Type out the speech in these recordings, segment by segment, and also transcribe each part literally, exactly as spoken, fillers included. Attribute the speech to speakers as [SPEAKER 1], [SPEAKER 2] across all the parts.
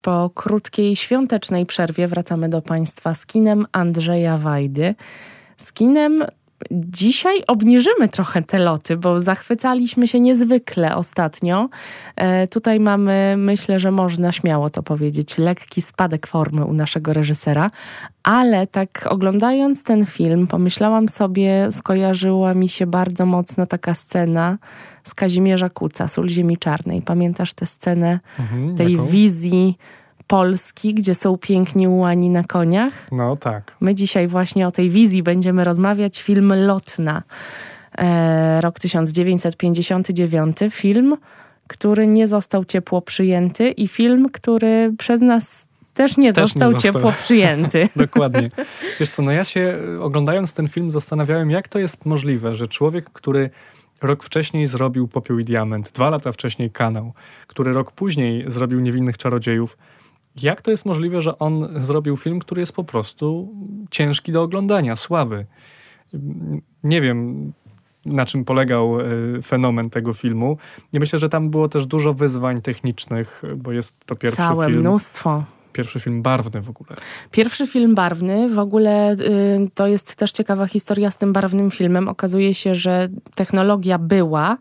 [SPEAKER 1] Po krótkiej świątecznej przerwie wracamy do Państwa z kinem Andrzeja Wajdy. Z kinem dzisiaj obniżymy trochę te loty, bo zachwycaliśmy się niezwykle ostatnio. E, tutaj mamy, myślę, że można śmiało to powiedzieć, lekki spadek formy u naszego reżysera, ale tak oglądając ten film, pomyślałam sobie, skojarzyła mi się bardzo mocno taka scena z Kazimierza Kuca, Sól ziemi czarnej. Pamiętasz tę scenę
[SPEAKER 2] Mhm,
[SPEAKER 1] tej
[SPEAKER 2] jaką?
[SPEAKER 1] wizji Polski, gdzie są piękni ułani na koniach?
[SPEAKER 2] No tak.
[SPEAKER 1] My dzisiaj właśnie o tej wizji będziemy rozmawiać. Film Lotna, e, rok tysiąc dziewięćset pięćdziesiąty dziewiąty. Film, który nie został ciepło przyjęty i film, który przez nas też nie
[SPEAKER 2] Też
[SPEAKER 1] został
[SPEAKER 2] nie został.
[SPEAKER 1] ciepło przyjęty.
[SPEAKER 2] Dokładnie. Wiesz co, no ja się oglądając ten film zastanawiałem, jak to jest możliwe, że człowiek, który rok wcześniej zrobił Popiół i Diament, dwa lata wcześniej Kanał, który rok później zrobił Niewinnych Czarodziejów, jak to jest możliwe, że on zrobił film, który jest po prostu ciężki do oglądania, słaby? Nie wiem, na czym polegał fenomen tego filmu. I myślę, że tam było też dużo wyzwań technicznych, bo jest to pierwszy
[SPEAKER 1] Całe
[SPEAKER 2] film.
[SPEAKER 1] mnóstwo.
[SPEAKER 2] Pierwszy film barwny w ogóle.
[SPEAKER 1] Pierwszy film barwny, w ogóle y, to jest też ciekawa historia z tym barwnym filmem. Okazuje się, że technologia była,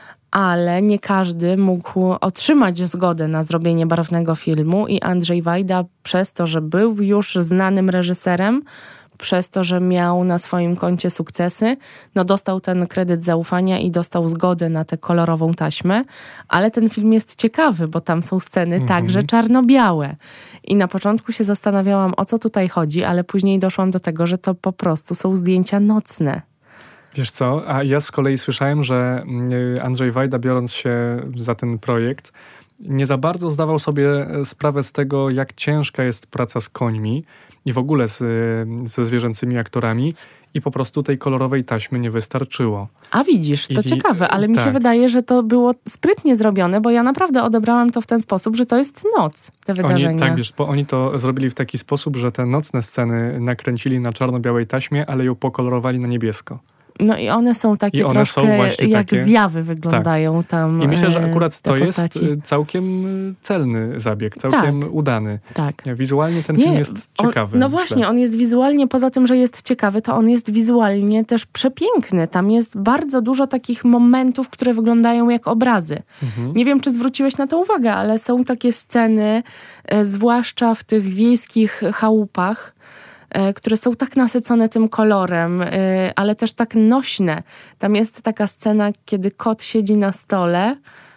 [SPEAKER 1] ale nie każdy mógł otrzymać zgodę na zrobienie barwnego filmu i Andrzej Wajda przez to, że był już znanym reżyserem, przez to, że miał na swoim koncie sukcesy, no dostał ten kredyt zaufania i dostał zgodę na tę kolorową taśmę, ale ten film jest ciekawy, bo tam są sceny
[SPEAKER 2] Mhm.
[SPEAKER 1] także czarno-białe. I na początku się zastanawiałam, o co tutaj chodzi, ale później doszłam do tego, że to po prostu są zdjęcia nocne.
[SPEAKER 2] Wiesz co, a ja z kolei słyszałem, że Andrzej Wajda, biorąc się za ten projekt, nie za bardzo zdawał sobie sprawę z tego, jak ciężka jest praca z końmi i w ogóle z, ze zwierzęcymi aktorami i po prostu tej kolorowej taśmy nie wystarczyło.
[SPEAKER 1] A widzisz, to
[SPEAKER 2] I-
[SPEAKER 1] ciekawe, ale mi
[SPEAKER 2] tak.
[SPEAKER 1] się wydaje, że to było sprytnie zrobione, bo ja naprawdę odebrałam to w ten sposób, że to jest noc, te wydarzenia.
[SPEAKER 2] Oni, tak, wiesz, bo oni to zrobili w taki sposób, że te nocne sceny nakręcili na czarno-białej taśmie, ale ją pokolorowali na niebiesko.
[SPEAKER 1] No i one są takie
[SPEAKER 2] I one
[SPEAKER 1] troszkę
[SPEAKER 2] są właśnie
[SPEAKER 1] jak
[SPEAKER 2] takie-
[SPEAKER 1] zjawy wyglądają tam.
[SPEAKER 2] I myślę, że
[SPEAKER 1] e,
[SPEAKER 2] akurat
[SPEAKER 1] te
[SPEAKER 2] to jest
[SPEAKER 1] postaci.
[SPEAKER 2] y, całkiem y, celny zabieg, całkiem
[SPEAKER 1] Tak.
[SPEAKER 2] udany.
[SPEAKER 1] Tak.
[SPEAKER 2] Wizualnie ten film jest
[SPEAKER 1] on-
[SPEAKER 2] ciekawy.
[SPEAKER 1] No
[SPEAKER 2] myślę.
[SPEAKER 1] właśnie, on jest wizualnie, poza tym, że jest ciekawy, to on jest wizualnie też przepiękny. Tam jest bardzo dużo takich momentów, które wyglądają jak obrazy.
[SPEAKER 2] Mhm.
[SPEAKER 1] Nie wiem, czy zwróciłeś na to uwagę, ale są takie sceny, e, zwłaszcza w tych wiejskich chałupach, e, które są tak nasycone tym kolorem, e, ale też tak nośne. Tam jest taka scena, kiedy kot siedzi na stole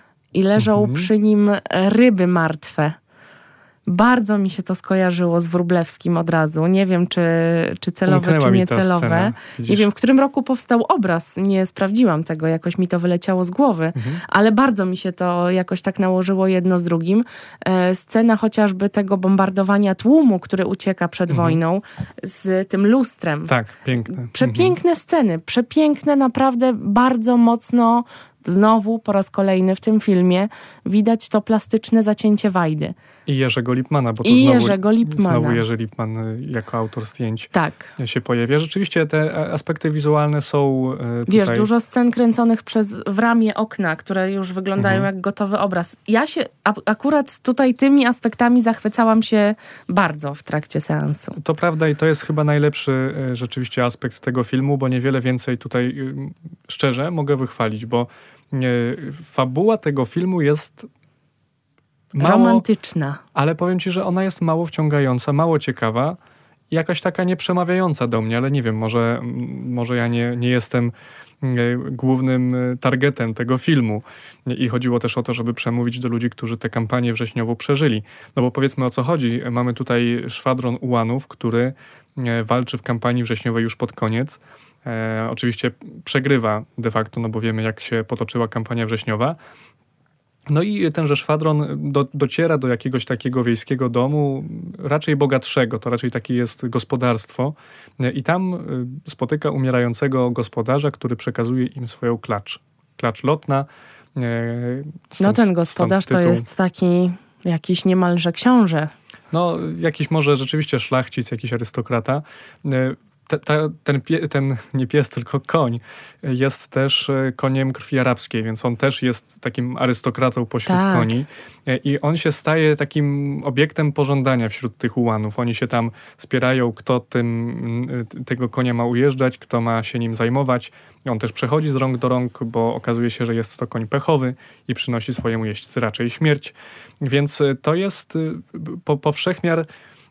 [SPEAKER 1] i leżą
[SPEAKER 2] Mhm.
[SPEAKER 1] przy nim ryby martwe. Bardzo mi się to skojarzyło z Wróblewskim od razu. Nie wiem, czy, czy celowe,
[SPEAKER 2] Umknęła
[SPEAKER 1] czy
[SPEAKER 2] mi ta
[SPEAKER 1] niecelowe.
[SPEAKER 2] scena. Widzisz?
[SPEAKER 1] Nie wiem, w którym roku powstał obraz. Nie sprawdziłam tego, jakoś mi to wyleciało z głowy.
[SPEAKER 2] Mhm.
[SPEAKER 1] Ale bardzo mi się to jakoś tak nałożyło jedno z drugim. E, scena chociażby tego bombardowania tłumu, który ucieka przed
[SPEAKER 2] Mhm.
[SPEAKER 1] wojną z tym lustrem.
[SPEAKER 2] Tak, piękne.
[SPEAKER 1] Przepiękne
[SPEAKER 2] Mhm.
[SPEAKER 1] sceny. Przepiękne, naprawdę bardzo mocno, znowu po raz kolejny w tym filmie widać to plastyczne zacięcie Wajdy.
[SPEAKER 2] I Jerzego Lipmana, bo tu
[SPEAKER 1] I
[SPEAKER 2] znowu,
[SPEAKER 1] Jerzego Lipmana.
[SPEAKER 2] znowu Jerzy Lipman y, jako autor zdjęć
[SPEAKER 1] Tak.
[SPEAKER 2] się pojawia. Rzeczywiście te a- aspekty wizualne są y, tutaj...
[SPEAKER 1] Wiesz, dużo scen kręconych przez w ramię okna, które już wyglądają
[SPEAKER 2] Mhm.
[SPEAKER 1] jak gotowy obraz. Ja się a, akurat tutaj tymi aspektami zachwycałam się bardzo w trakcie seansu.
[SPEAKER 2] To prawda i to jest chyba najlepszy y, rzeczywiście aspekt tego filmu, bo niewiele więcej tutaj y, szczerze mogę wychwalić, bo y, fabuła tego filmu jest mało,
[SPEAKER 1] Romantyczna.
[SPEAKER 2] ale powiem ci, że ona jest mało wciągająca, mało ciekawa i jakaś taka nieprzemawiająca do mnie, ale nie wiem, może, może ja nie, nie jestem y, głównym y, targetem tego filmu i chodziło też o to, żeby przemówić do ludzi, którzy tę kampanię wrześniową przeżyli. No bo powiedzmy, o co chodzi. Mamy tutaj szwadron ułanów, który y, walczy w kampanii wrześniowej już pod koniec. E, oczywiście przegrywa de facto, no bo wiemy, jak się potoczyła kampania wrześniowa. No i tenże szwadron do, dociera do jakiegoś takiego wiejskiego domu, raczej bogatszego, to raczej takie jest gospodarstwo. I tam y, spotyka umierającego gospodarza, który przekazuje im swoją klacz. Klacz lotna. Y, stąd,
[SPEAKER 1] No ten gospodarz
[SPEAKER 2] stąd
[SPEAKER 1] to
[SPEAKER 2] tytuł.
[SPEAKER 1] jest taki jakiś niemalże książę.
[SPEAKER 2] No jakiś może rzeczywiście szlachcic, jakiś arystokrata. Y, te, te, ten, pie, ten nie pies, tylko koń jest też koniem krwi arabskiej, więc on też jest takim arystokratą pośród
[SPEAKER 1] tak.
[SPEAKER 2] koni i on się staje takim obiektem pożądania wśród tych ułanów. Oni się tam spierają, kto tym, tego konia ma ujeżdżać, kto ma się nim zajmować. On też przechodzi z rąk do rąk, bo okazuje się, że jest to koń pechowy i przynosi swojemu jeźdźcy raczej śmierć. Więc to jest po, powszechmiar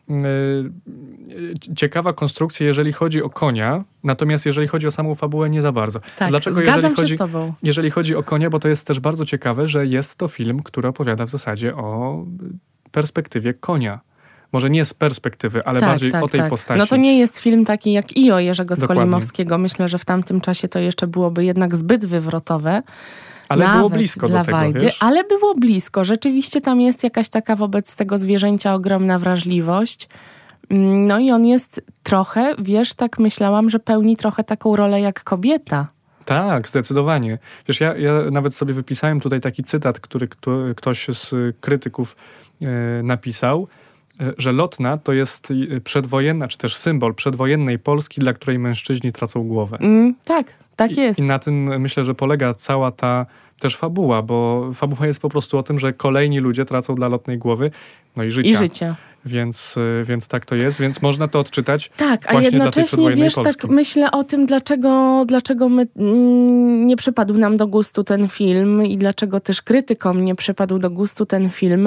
[SPEAKER 2] ciekawa konstrukcja, jeżeli chodzi o konia, natomiast jeżeli chodzi o samą fabułę, nie za bardzo.
[SPEAKER 1] Tak,
[SPEAKER 2] Dlaczego?
[SPEAKER 1] zgadzam
[SPEAKER 2] jeżeli
[SPEAKER 1] się
[SPEAKER 2] chodzi,
[SPEAKER 1] z tobą.
[SPEAKER 2] Jeżeli chodzi o konia, bo to jest też bardzo ciekawe, że jest to film, który opowiada w zasadzie o perspektywie konia. Może nie z perspektywy, ale
[SPEAKER 1] tak,
[SPEAKER 2] bardziej
[SPEAKER 1] tak,
[SPEAKER 2] o tej
[SPEAKER 1] tak.
[SPEAKER 2] postaci.
[SPEAKER 1] No to nie jest film taki jak I O Jerzego
[SPEAKER 2] Dokładnie.
[SPEAKER 1] Skolimowskiego. Myślę, że w tamtym czasie to jeszcze byłoby jednak zbyt wywrotowe.
[SPEAKER 2] Ale
[SPEAKER 1] Nawet
[SPEAKER 2] było blisko
[SPEAKER 1] dla
[SPEAKER 2] do tego,
[SPEAKER 1] Wajdy,
[SPEAKER 2] wiesz?
[SPEAKER 1] ale było blisko. Rzeczywiście tam jest jakaś taka wobec tego zwierzęcia ogromna wrażliwość. No i on jest trochę, wiesz, tak myślałam, że pełni trochę taką rolę jak kobieta.
[SPEAKER 2] Tak, zdecydowanie. Wiesz, ja, ja nawet sobie wypisałem tutaj taki cytat, który kto, ktoś z krytyków e, napisał, e, że Lotna to jest przedwojenna, czy też symbol przedwojennej Polski, dla której mężczyźni tracą głowę.
[SPEAKER 1] Mm, tak, tak
[SPEAKER 2] I,
[SPEAKER 1] jest.
[SPEAKER 2] I na tym myślę, że polega cała ta też fabuła, bo fabuła jest po prostu o tym, że kolejni ludzie tracą dla Lotnej głowy, no i życia.
[SPEAKER 1] I życia.
[SPEAKER 2] Więc, więc tak to jest, więc można to odczytać
[SPEAKER 1] tak,
[SPEAKER 2] właśnie
[SPEAKER 1] a jednocześnie, wiesz,
[SPEAKER 2] Polski.
[SPEAKER 1] tak myślę o tym, dlaczego, dlaczego my, mm, nie przypadł nam do gustu ten film i dlaczego też krytykom nie przypadł do gustu ten film.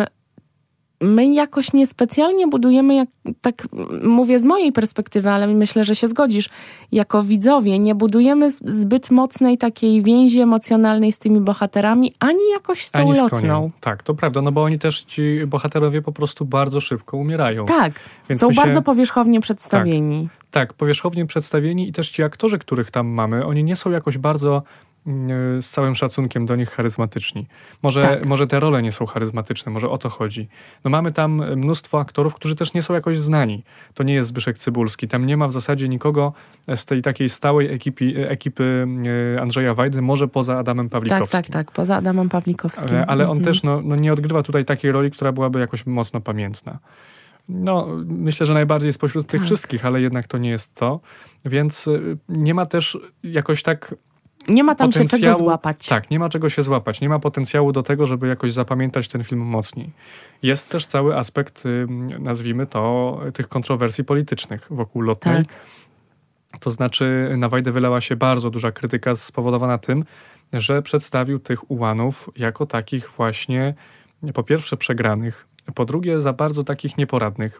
[SPEAKER 1] My jakoś niespecjalnie budujemy, jak, tak mówię z mojej perspektywy, ale myślę, że się zgodzisz, jako widzowie nie budujemy zbyt mocnej takiej więzi emocjonalnej z tymi bohaterami, ani jakoś z tą
[SPEAKER 2] ani z
[SPEAKER 1] Lotną.
[SPEAKER 2] koniem. Tak, to prawda, no bo oni też, ci bohaterowie po prostu bardzo szybko umierają.
[SPEAKER 1] Tak,
[SPEAKER 2] Więc
[SPEAKER 1] są
[SPEAKER 2] my się,
[SPEAKER 1] bardzo powierzchownie przedstawieni.
[SPEAKER 2] Tak, tak, powierzchownie przedstawieni i też ci aktorzy, których tam mamy, oni nie są jakoś bardzo z całym szacunkiem do nich charyzmatyczni. Może,
[SPEAKER 1] tak.
[SPEAKER 2] może te role nie są charyzmatyczne, może o to chodzi. No mamy tam mnóstwo aktorów, którzy też nie są jakoś znani. To nie jest Zbyszek Cybulski. Tam nie ma w zasadzie nikogo z tej takiej stałej ekipy, ekipy Andrzeja Wajdy, może poza Adamem Pawlikowskim.
[SPEAKER 1] Tak, tak, tak, poza Adamem Pawlikowskim.
[SPEAKER 2] Ale, ale on
[SPEAKER 1] mhm.
[SPEAKER 2] też no, no nie odgrywa tutaj takiej roli, która byłaby jakoś mocno pamiętna. No, myślę, że najbardziej spośród tych
[SPEAKER 1] tak.
[SPEAKER 2] wszystkich, ale jednak to nie jest to. Więc nie ma też jakoś tak
[SPEAKER 1] Nie ma tam się czego złapać.
[SPEAKER 2] Tak, nie ma czego się złapać. Nie ma potencjału do tego, żeby jakoś zapamiętać ten film mocniej. Jest też cały aspekt, nazwijmy to, tych kontrowersji politycznych wokół Lotnej.
[SPEAKER 1] Tak.
[SPEAKER 2] To znaczy na Wajdę wylała się bardzo duża krytyka spowodowana tym, że przedstawił tych ułanów jako takich właśnie po pierwsze przegranych, po drugie za bardzo takich nieporadnych.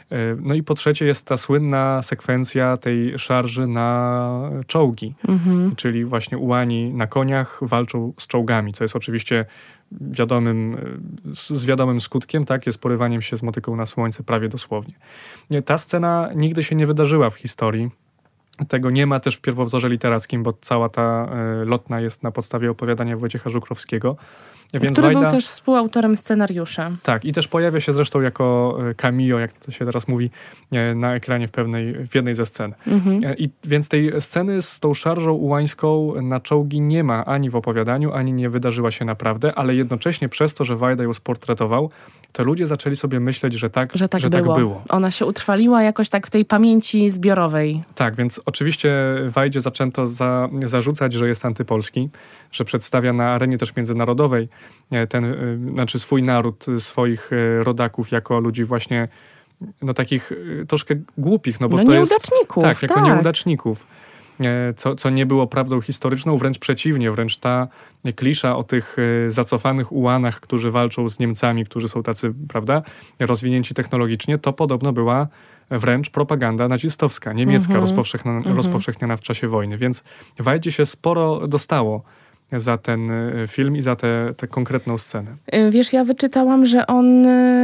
[SPEAKER 2] No i po trzecie jest ta słynna sekwencja tej szarży na czołgi,
[SPEAKER 1] Mhm.
[SPEAKER 2] czyli właśnie ułani na koniach walczą z czołgami, co jest oczywiście wiadomym, z wiadomym skutkiem, tak, jest porywaniem się z motyką na słońce prawie dosłownie. Ta scena nigdy się nie wydarzyła w historii. Tego nie ma też w pierwowzorze literackim, bo cała ta y, Lotna jest na podstawie opowiadania Wojciecha Żukrowskiego. Więc
[SPEAKER 1] Który
[SPEAKER 2] Wajda,
[SPEAKER 1] był też współautorem scenariusza.
[SPEAKER 2] Tak, i też pojawia się zresztą jako cameo, jak to się teraz mówi, na ekranie w pewnej, w jednej ze scen.
[SPEAKER 1] Mhm.
[SPEAKER 2] I więc tej sceny z tą szarżą ułańską na czołgi nie ma ani w opowiadaniu, ani nie wydarzyła się naprawdę, ale jednocześnie przez to, że Wajda ją sportretował, to ludzie zaczęli sobie myśleć, że tak,
[SPEAKER 1] że tak,
[SPEAKER 2] że
[SPEAKER 1] było.
[SPEAKER 2] tak było.
[SPEAKER 1] Ona się utrwaliła jakoś tak w tej pamięci zbiorowej.
[SPEAKER 2] Tak, więc oczywiście Wajdzie zaczęto za, zarzucać, że jest antypolski, że przedstawia na arenie też międzynarodowej ten, znaczy swój naród, swoich rodaków jako ludzi właśnie no takich troszkę głupich. No, bo
[SPEAKER 1] no
[SPEAKER 2] to
[SPEAKER 1] nieudaczników.
[SPEAKER 2] Jest, tak, jako
[SPEAKER 1] tak.
[SPEAKER 2] nieudaczników. Co, co nie było prawdą historyczną, wręcz przeciwnie, wręcz ta klisza o tych zacofanych ułanach, którzy walczą z Niemcami, którzy są tacy, prawda, rozwinięci technologicznie, to podobno była wręcz propaganda nazistowska, niemiecka, mm-hmm. rozpowszechniona, mm-hmm. rozpowszechniona w czasie wojny. Więc Wajdzie się sporo dostało za ten film i za tę konkretną scenę.
[SPEAKER 1] Wiesz, ja wyczytałam, że on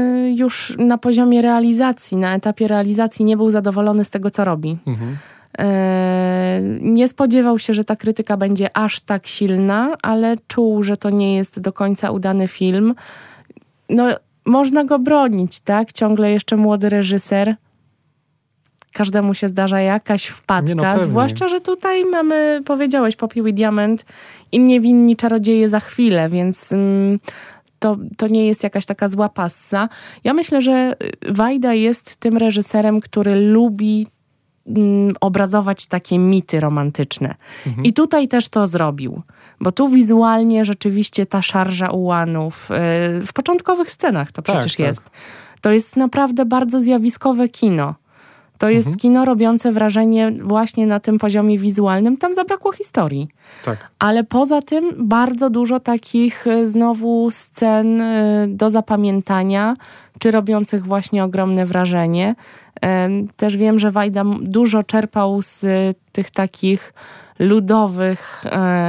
[SPEAKER 1] już na poziomie realizacji, na etapie realizacji nie był zadowolony z tego, co robi. Mhm. Nie spodziewał się, że ta krytyka będzie aż tak silna, ale czuł, że to nie jest do końca udany film. No, można go bronić, tak? Ciągle jeszcze młody reżyser. Każdemu się zdarza jakaś wpadka,
[SPEAKER 2] no
[SPEAKER 1] zwłaszcza, że tutaj mamy, powiedziałeś, Popiół i Diament i Niewinni Czarodzieje za chwilę, więc mm, to, to nie jest jakaś taka zła passa. Ja myślę, że Wajda jest tym reżyserem, który lubi mm, obrazować takie mity romantyczne.
[SPEAKER 2] Mhm.
[SPEAKER 1] I tutaj też to zrobił. Bo tu wizualnie rzeczywiście ta szarża ułanów, yy, w początkowych scenach to
[SPEAKER 2] Tak,
[SPEAKER 1] przecież
[SPEAKER 2] tak.
[SPEAKER 1] jest. To jest naprawdę bardzo zjawiskowe kino. To jest
[SPEAKER 2] Mhm.
[SPEAKER 1] kino robiące wrażenie właśnie na tym poziomie wizualnym. Tam zabrakło historii.
[SPEAKER 2] Tak.
[SPEAKER 1] Ale poza tym bardzo dużo takich y, znowu scen y, do zapamiętania, czy robiących właśnie ogromne wrażenie. Y, Też wiem, że Wajda m- dużo czerpał z y, tych takich ludowych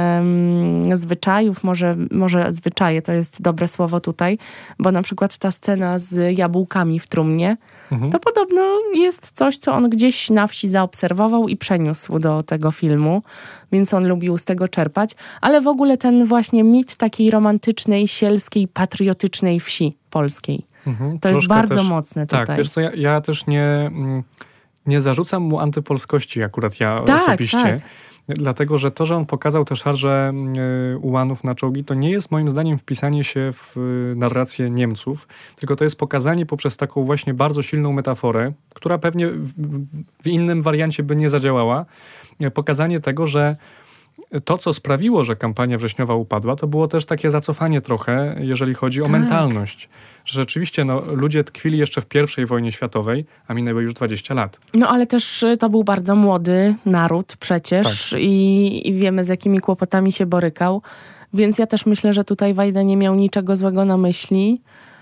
[SPEAKER 1] em, zwyczajów, może, może zwyczaje to jest dobre słowo tutaj, bo na przykład ta scena z jabłkami w trumnie,
[SPEAKER 2] Mhm.
[SPEAKER 1] to podobno jest coś, co on gdzieś na wsi zaobserwował i przeniósł do tego filmu, więc on lubił z tego czerpać, ale w ogóle ten właśnie mit takiej romantycznej, sielskiej, patriotycznej wsi polskiej.
[SPEAKER 2] Mhm.
[SPEAKER 1] To jest
[SPEAKER 2] Troszkę
[SPEAKER 1] bardzo
[SPEAKER 2] też,
[SPEAKER 1] mocne tutaj.
[SPEAKER 2] Tak, wiesz co, ja, ja też nie, mm, nie zarzucam mu antypolskości akurat ja
[SPEAKER 1] Tak,
[SPEAKER 2] osobiście.
[SPEAKER 1] tak.
[SPEAKER 2] Dlatego, że to, że on pokazał tę szarżę y, ułanów na czołgi, to nie jest moim zdaniem wpisanie się w y, narrację Niemców, tylko to jest pokazanie poprzez taką właśnie bardzo silną metaforę, która pewnie w, w innym wariancie by nie zadziałała, y, pokazanie tego, że to, co sprawiło, że kampania wrześniowa upadła, to było też takie zacofanie trochę, jeżeli chodzi o
[SPEAKER 1] Tak.
[SPEAKER 2] mentalność. Że rzeczywiście no, ludzie tkwili jeszcze w pierwszej wojnie światowej, a minęło już dwadzieścia lat.
[SPEAKER 1] No ale też y, to był bardzo młody naród przecież
[SPEAKER 2] Tak.
[SPEAKER 1] i, i wiemy, z jakimi kłopotami się borykał. Więc ja też myślę, że tutaj Wajda nie miał niczego złego na myśli.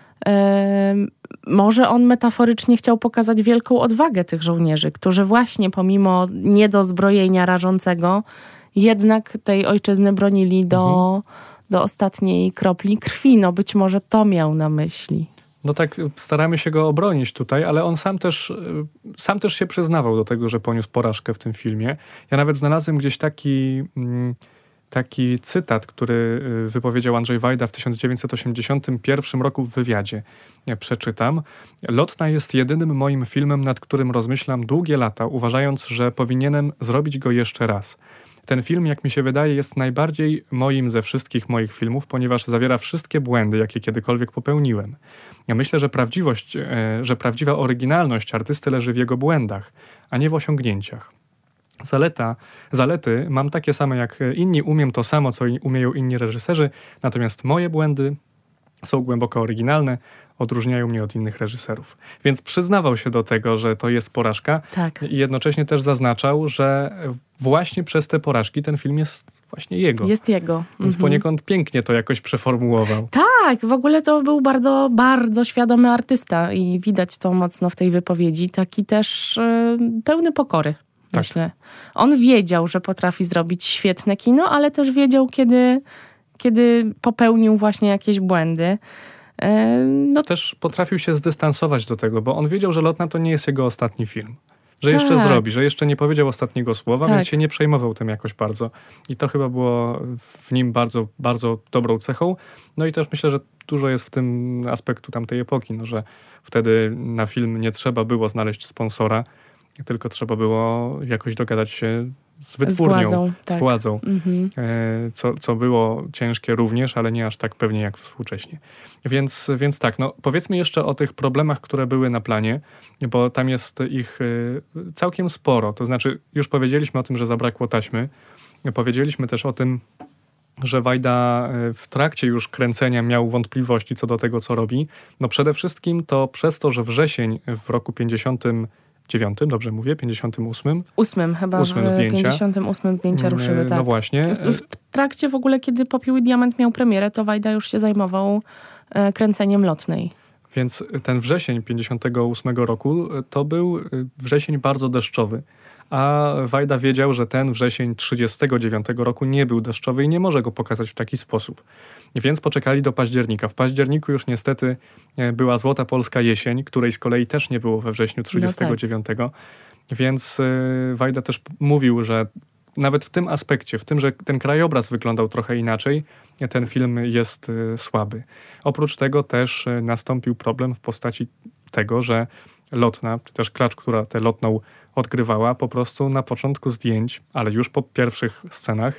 [SPEAKER 1] Em, może on metaforycznie chciał pokazać wielką odwagę tych żołnierzy, którzy właśnie pomimo niedozbrojenia rażącego jednak tej ojczyzny bronili do, do ostatniej kropli krwi. No być może to miał na myśli.
[SPEAKER 2] No tak, staramy się go obronić tutaj, ale on sam też, y, sam też się przyznawał do tego, że poniósł porażkę w tym filmie. Ja nawet znalazłem gdzieś taki, mm, taki cytat, który y, wypowiedział Andrzej Wajda w tysiąc dziewięćset osiemdziesiątym pierwszym roku w wywiadzie. Ja przeczytam. Lotna jest jedynym moim filmem, nad którym rozmyślam długie lata, uważając, że powinienem zrobić go jeszcze raz. Ten film, jak mi się wydaje, jest najbardziej moim ze wszystkich moich filmów, ponieważ zawiera wszystkie błędy, jakie kiedykolwiek popełniłem. Ja myślę, że prawdziwość, e, że prawdziwa oryginalność artysty leży w jego błędach, a nie w osiągnięciach. Zaleta, zalety mam takie same jak inni, umiem to samo, co i umieją inni reżyserzy, natomiast moje błędy są głęboko oryginalne, odróżniają mnie od innych reżyserów. Więc przyznawał się do tego, że to jest porażka
[SPEAKER 1] Tak.
[SPEAKER 2] i jednocześnie też zaznaczał, że właśnie przez te porażki ten film jest właśnie jego.
[SPEAKER 1] Jest jego.
[SPEAKER 2] Więc
[SPEAKER 1] Mhm.
[SPEAKER 2] poniekąd pięknie to jakoś przeformułował.
[SPEAKER 1] Tak, w ogóle to był bardzo, bardzo świadomy artysta i widać to mocno w tej wypowiedzi. Taki też y, pełny pokory,
[SPEAKER 2] Tak.
[SPEAKER 1] myślę. On wiedział, że potrafi zrobić świetne kino, ale też wiedział, kiedy, kiedy popełnił właśnie jakieś błędy. Y, no
[SPEAKER 2] Też potrafił się zdystansować do tego, bo on wiedział, że Lotna to nie jest jego ostatni film. Że
[SPEAKER 1] Tak.
[SPEAKER 2] jeszcze zrobi, że jeszcze nie powiedział ostatniego słowa,
[SPEAKER 1] Tak.
[SPEAKER 2] więc się nie przejmował tym jakoś bardzo. I to chyba było w nim bardzo, bardzo dobrą cechą. No i też myślę, że dużo jest w tym aspektu tamtej epoki, no, że wtedy na film nie trzeba było znaleźć sponsora, tylko trzeba było jakoś dogadać się z wytwórnią,
[SPEAKER 1] z władzą.
[SPEAKER 2] z
[SPEAKER 1] Tak.
[SPEAKER 2] władzą.
[SPEAKER 1] Mhm.
[SPEAKER 2] E, Co, co było ciężkie również, ale nie aż tak pewnie jak współcześnie. Więc, więc tak, no powiedzmy jeszcze o tych problemach, które były na planie, bo tam jest ich e, całkiem sporo. To znaczy, już powiedzieliśmy o tym, że zabrakło taśmy. Powiedzieliśmy też o tym, że Wajda e, w trakcie już kręcenia miał wątpliwości co do tego, co robi. No przede wszystkim to przez to, że wrzesień w roku pięćdziesiątym dziewiątym, dobrze mówię, pięćdziesiątym ósmym.
[SPEAKER 1] Ósmym chyba,
[SPEAKER 2] Ósmym
[SPEAKER 1] w
[SPEAKER 2] zdjęcia.
[SPEAKER 1] pięćdziesiątym ósmym zdjęcia ruszyły,
[SPEAKER 2] E,
[SPEAKER 1] tak.
[SPEAKER 2] No właśnie.
[SPEAKER 1] W, w trakcie w ogóle, kiedy Popiół i Diament miał premierę, to Wajda już się zajmował e, kręceniem Lotnej.
[SPEAKER 2] Więc ten wrzesień pięćdziesiątego ósmego roku to był wrzesień bardzo deszczowy. A Wajda wiedział, że ten wrzesień trzydziestego dziewiątego roku nie był deszczowy i nie może go pokazać w taki sposób. Więc poczekali do października. W październiku już niestety była Złota Polska Jesień, której z kolei też nie było we wrześniu trzydziestego dziewiątego. Więc Wajda też mówił, że nawet w tym aspekcie, w tym, że ten krajobraz wyglądał trochę inaczej, ten film jest słaby. Oprócz tego też nastąpił problem w postaci tego, że Lotna, czy też Klacz, która tę Lotną odgrywała, po prostu na początku zdjęć, ale już po pierwszych scenach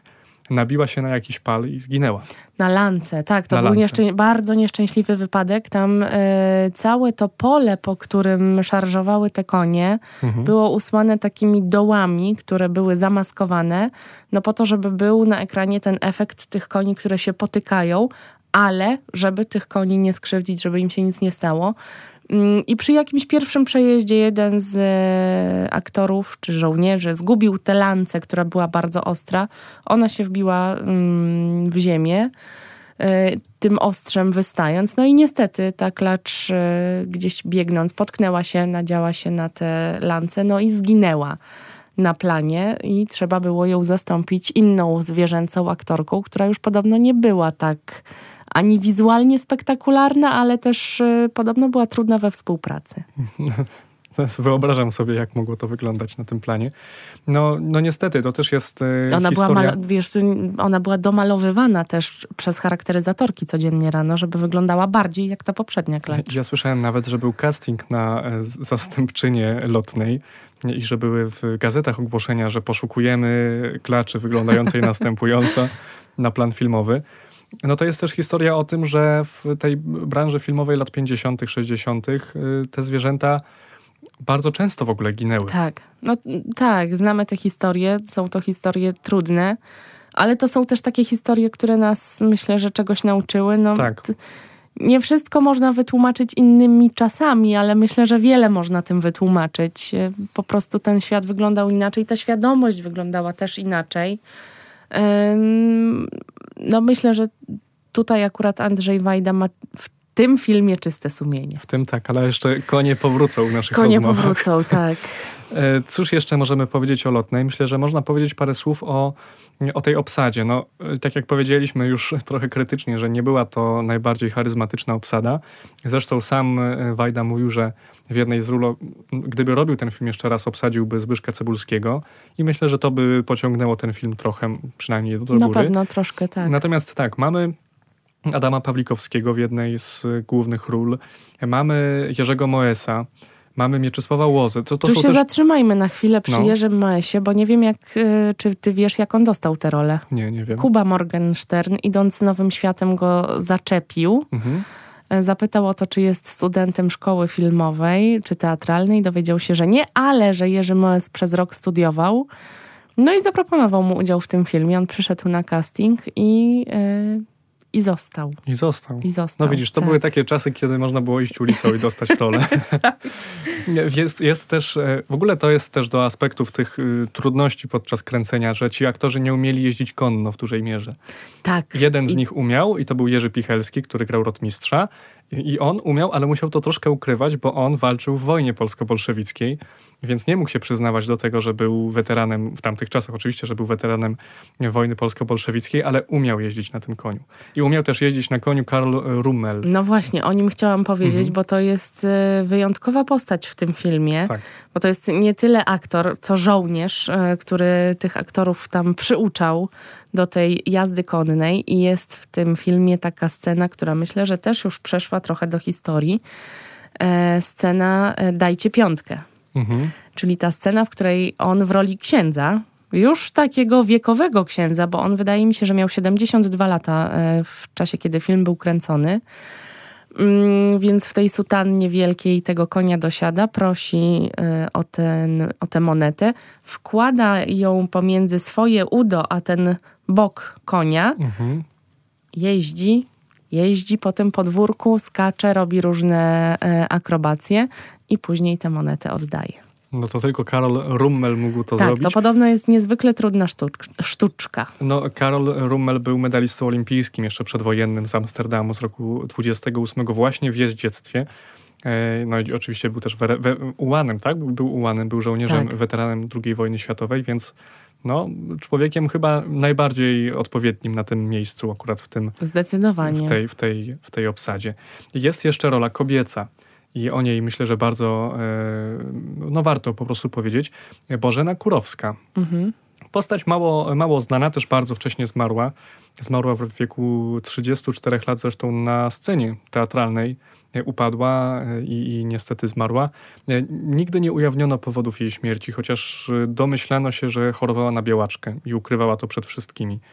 [SPEAKER 2] nabiła się na jakiś pal i zginęła.
[SPEAKER 1] Na lance, tak. To
[SPEAKER 2] Na
[SPEAKER 1] był
[SPEAKER 2] lance.
[SPEAKER 1] nieszczę- bardzo nieszczęśliwy wypadek. Tam y, całe to pole, po którym szarżowały te konie,
[SPEAKER 2] Mhm.
[SPEAKER 1] było usłane takimi dołami, które były zamaskowane, no po to, żeby był na ekranie ten efekt tych koni, które się potykają, ale żeby tych koni nie skrzywdzić, żeby im się nic nie stało. I przy jakimś pierwszym przejeździe jeden z aktorów czy żołnierzy zgubił tę lancę, która była bardzo ostra. Ona się wbiła w ziemię, tym ostrzem wystając. No i niestety ta klacz gdzieś biegnąc potknęła się, nadziała się na tę lancę, no i zginęła na planie i trzeba było ją zastąpić inną zwierzęcą aktorką, która już podobno nie była tak ani wizualnie spektakularna, ale też y, podobno była trudna we współpracy.
[SPEAKER 2] Wyobrażam sobie, jak mogło to wyglądać na tym planie. No, no niestety, to też jest e,
[SPEAKER 1] Ona
[SPEAKER 2] historia...
[SPEAKER 1] była, mal- wiesz, ona była domalowywana też przez charakteryzatorki codziennie rano, żeby wyglądała bardziej jak ta poprzednia klacz.
[SPEAKER 2] Ja słyszałem nawet, że był casting na e, zastępczynię lotnej i że były w gazetach ogłoszenia, że poszukujemy klaczy wyglądającej następująco na plan filmowy. No to jest też historia o tym, że w tej branży filmowej lat pięćdziesiątych, sześćdziesiątych te zwierzęta bardzo często w ogóle ginęły.
[SPEAKER 1] Tak, no tak, znamy te historie, są to historie trudne, ale to są też takie historie, które nas, myślę, że czegoś nauczyły. No,
[SPEAKER 2] Tak.
[SPEAKER 1] t- nie wszystko można wytłumaczyć innymi czasami, ale myślę, że wiele można tym wytłumaczyć. Po prostu ten świat wyglądał inaczej, ta świadomość wyglądała też inaczej. Ym, no myślę, że tutaj akurat Andrzej Wajda ma w tym filmie czyste sumienie.
[SPEAKER 2] W tym tak, ale jeszcze konie powrócą w naszych
[SPEAKER 1] Konie
[SPEAKER 2] rozmowach.
[SPEAKER 1] powrócą, tak.
[SPEAKER 2] E, Cóż jeszcze możemy powiedzieć o Lotnej? Myślę, że można powiedzieć parę słów o, o tej obsadzie. No, e, tak jak powiedzieliśmy już trochę krytycznie, że nie była to najbardziej charyzmatyczna obsada. Zresztą sam e, Wajda mówił, że w jednej z ról, gdyby robił ten film jeszcze raz, obsadziłby Zbyszka Cebulskiego i myślę, że to by pociągnęło ten film trochę, przynajmniej do góry.
[SPEAKER 1] Na pewno troszkę tak.
[SPEAKER 2] Natomiast tak, mamy Adama Pawlikowskiego w jednej z głównych ról. Mamy Jerzego Moesa. Mamy Mieczysława Łozę. To, to
[SPEAKER 1] tu
[SPEAKER 2] są
[SPEAKER 1] się
[SPEAKER 2] też...
[SPEAKER 1] zatrzymajmy na chwilę przy
[SPEAKER 2] No.
[SPEAKER 1] Jerzym Moesie, bo nie wiem, jak, y, czy ty wiesz, jak on dostał tę rolę.
[SPEAKER 2] Nie, nie wiem.
[SPEAKER 1] Kuba Morgenstern, idąc Nowym Światem, go zaczepił.
[SPEAKER 2] Mhm.
[SPEAKER 1] Zapytał o to, czy jest studentem szkoły filmowej czy teatralnej. Dowiedział się, że nie, ale że Jerzy Moes przez rok studiował. No i zaproponował mu udział w tym filmie. On przyszedł na casting i, yy, i został.
[SPEAKER 2] I został.
[SPEAKER 1] I został.
[SPEAKER 2] No widzisz, to
[SPEAKER 1] tak.
[SPEAKER 2] były takie czasy, kiedy można było iść ulicą i dostać rolę. jest, jest też, e, w ogóle to jest też do aspektów tych y, trudności podczas kręcenia, że ci aktorzy nie umieli jeździć konno w dużej mierze.
[SPEAKER 1] Tak.
[SPEAKER 2] Jeden z
[SPEAKER 1] I-
[SPEAKER 2] nich umiał i to był Jerzy Pichelski, który grał rotmistrza. I i on umiał, ale musiał to troszkę ukrywać, bo on walczył w wojnie polsko-bolszewickiej, więc nie mógł się przyznawać do tego, że był weteranem, w tamtych czasach oczywiście, że był weteranem wojny polsko-bolszewickiej, ale umiał jeździć na tym koniu. I umiał też jeździć na koniu Karl Rummel.
[SPEAKER 1] No właśnie, o nim chciałam powiedzieć,
[SPEAKER 2] Mhm.
[SPEAKER 1] bo to jest y, wyjątkowa postać w tym filmie.
[SPEAKER 2] Tak.
[SPEAKER 1] Bo to jest nie tyle aktor, co żołnierz, y, który tych aktorów tam przyuczał do tej jazdy konnej. I jest w tym filmie taka scena, która myślę, że też już przeszła trochę do historii. E, scena e, Dajcie piątkę.
[SPEAKER 2] Mhm.
[SPEAKER 1] Czyli ta scena, w której on w roli księdza, już takiego wiekowego księdza, bo on wydaje mi się, że miał siedemdziesiąt dwa lata e, w czasie, kiedy film był kręcony. Mm, więc w tej sutannie wielkiej tego konia dosiada, prosi e, o, ten, o tę monetę, wkłada ją pomiędzy swoje udo, a ten bok konia,
[SPEAKER 2] Mhm.
[SPEAKER 1] jeździ, jeździ po tym podwórku, skacze, robi różne e, akrobacje i później tę monetę oddaje.
[SPEAKER 2] No to tylko Karol Rummel mógł to
[SPEAKER 1] tak,
[SPEAKER 2] zrobić.
[SPEAKER 1] to podobno jest niezwykle trudna sztuczka. sztuczka.
[SPEAKER 2] No, Karol Rummel był medalistą olimpijskim jeszcze przedwojennym z Amsterdamu z roku dwudziestego ósmego właśnie w jeździectwie. E, No i oczywiście był też we, we, ułanem, tak? Był, był ułanem, był żołnierzem,
[SPEAKER 1] Tak.
[SPEAKER 2] weteranem drugiej wojny światowej, więc no, człowiekiem chyba najbardziej odpowiednim na tym miejscu, akurat w tym,
[SPEAKER 1] Zdecydowanie.
[SPEAKER 2] w tej, w tej, w tej obsadzie. Jest jeszcze rola kobieca. I o niej myślę, że bardzo e, no warto po prostu powiedzieć. Bożena Kurowska.
[SPEAKER 1] Mhm.
[SPEAKER 2] Postać mało, mało znana, też bardzo wcześnie zmarła. Zmarła w wieku trzydziestu czterech lat, zresztą na scenie teatralnej e, upadła e, i, i niestety zmarła. E, Nigdy nie ujawniono powodów jej śmierci, chociaż e, domyślano się, że chorowała na białaczkę i ukrywała to przed wszystkimi.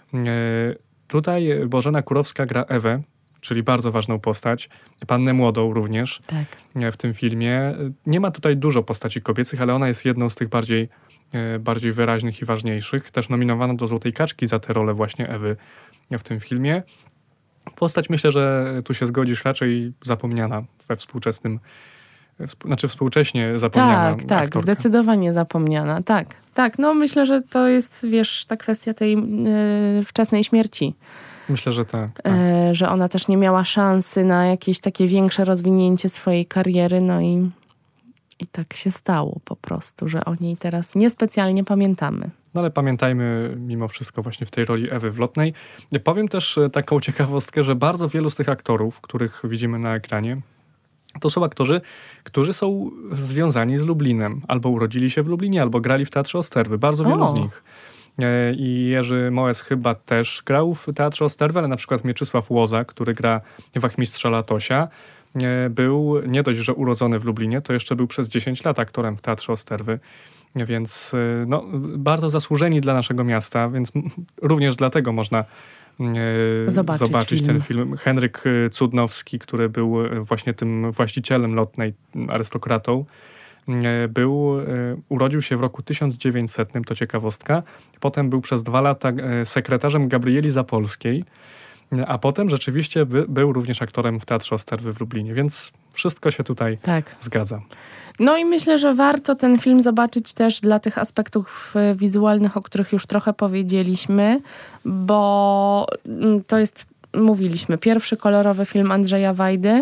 [SPEAKER 2] Tutaj Bożena Kurowska gra Ewę, czyli bardzo ważną postać, pannę młodą również
[SPEAKER 1] tak.
[SPEAKER 2] w tym filmie. Nie ma tutaj dużo postaci kobiecych, ale ona jest jedną z tych bardziej, bardziej wyraźnych i ważniejszych. Też nominowana do Złotej Kaczki za tę rolę właśnie Ewy w tym filmie. Postać, myślę, że tu się zgodzisz, raczej zapomniana we współczesnym, znaczy współcześnie zapomniana
[SPEAKER 1] Tak, tak,
[SPEAKER 2] aktorka.
[SPEAKER 1] Zdecydowanie zapomniana, tak. Tak, no myślę, że to jest, wiesz, ta kwestia tej yy, wczesnej śmierci.
[SPEAKER 2] Myślę, że tak. tak.
[SPEAKER 1] Yy, że ona też nie miała szansy na jakieś takie większe rozwinięcie swojej kariery, no i, i tak się stało po prostu, że o niej teraz niespecjalnie pamiętamy.
[SPEAKER 2] No ale pamiętajmy mimo wszystko właśnie w tej roli Ewy Wlotnej. Powiem też taką ciekawostkę, że bardzo wielu z tych aktorów, których widzimy na ekranie, to są aktorzy, którzy są związani z Lublinem. Albo urodzili się w Lublinie, albo grali w Teatrze Osterwy. Bardzo wielu
[SPEAKER 1] O.
[SPEAKER 2] z nich. I Jerzy Moes chyba też grał w Teatrze Osterwy, ale na przykład Mieczysław Łoza, który gra wachmistrza Latosia, był nie dość, że urodzony w Lublinie, to jeszcze był przez dziesięć lat aktorem w Teatrze Osterwy. Więc no, bardzo zasłużeni dla naszego miasta, więc również dlatego można e,
[SPEAKER 1] Zobaczyć,
[SPEAKER 2] zobaczyć
[SPEAKER 1] film.
[SPEAKER 2] ten film. Henryk Cudnowski, który był właśnie tym właścicielem Lotnej, arystokratą, e, był, e, urodził się w roku tysiąc dziewięćsetnym, to ciekawostka. Potem był przez dwa lata e, sekretarzem Gabrieli Zapolskiej, a potem rzeczywiście by, był również aktorem w Teatrze Osterwy w Lublinie, więc wszystko się tutaj
[SPEAKER 1] Tak.
[SPEAKER 2] zgadza.
[SPEAKER 1] No i myślę, że warto ten film zobaczyć też dla tych aspektów wizualnych, o których już trochę powiedzieliśmy, bo to jest, mówiliśmy, pierwszy kolorowy film Andrzeja Wajdy.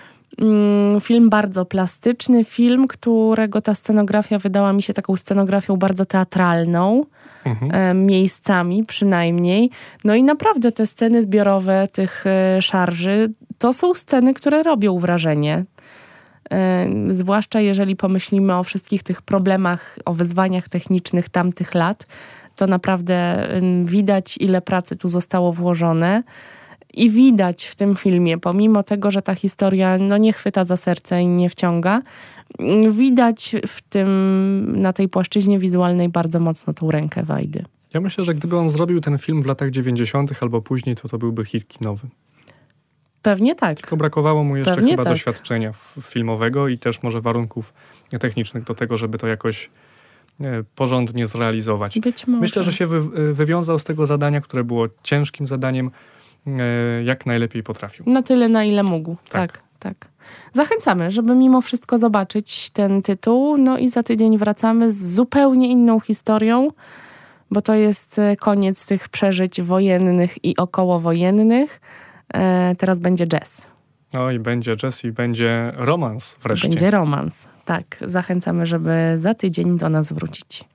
[SPEAKER 1] Film bardzo plastyczny, film, którego ta scenografia wydała mi się taką scenografią bardzo teatralną, mhm. miejscami przynajmniej. No i naprawdę te sceny zbiorowe tych szarży, to są sceny, które robią wrażenie. Zwłaszcza jeżeli pomyślimy o wszystkich tych problemach, o wyzwaniach technicznych tamtych lat, to naprawdę widać, ile pracy tu zostało włożone. I widać w tym filmie, pomimo tego, że ta historia no, nie chwyta za serce i nie wciąga, widać w tym, na tej płaszczyźnie wizualnej bardzo mocno tą rękę Wajdy.
[SPEAKER 2] Ja myślę, że gdyby on zrobił ten film w latach dziewięćdziesiątych albo później, to to byłby hit kinowy.
[SPEAKER 1] Pewnie tak.
[SPEAKER 2] Tylko brakowało mu jeszcze
[SPEAKER 1] Pewnie
[SPEAKER 2] chyba
[SPEAKER 1] tak.
[SPEAKER 2] doświadczenia filmowego i też może warunków technicznych do tego, żeby to jakoś nie, porządnie zrealizować.
[SPEAKER 1] Być może.
[SPEAKER 2] Myślę, że się wy, wywiązał z tego zadania, które było ciężkim zadaniem, jak najlepiej potrafił.
[SPEAKER 1] Na tyle, na ile mógł.
[SPEAKER 2] Tak.
[SPEAKER 1] tak, tak. Zachęcamy, żeby mimo wszystko zobaczyć ten tytuł. No i za tydzień wracamy z zupełnie inną historią, bo to jest koniec tych przeżyć wojennych i okołowojennych. E, teraz będzie jazz.
[SPEAKER 2] No i będzie jazz i będzie romans wreszcie.
[SPEAKER 1] Będzie romans. Tak, zachęcamy, żeby za tydzień do nas wrócić.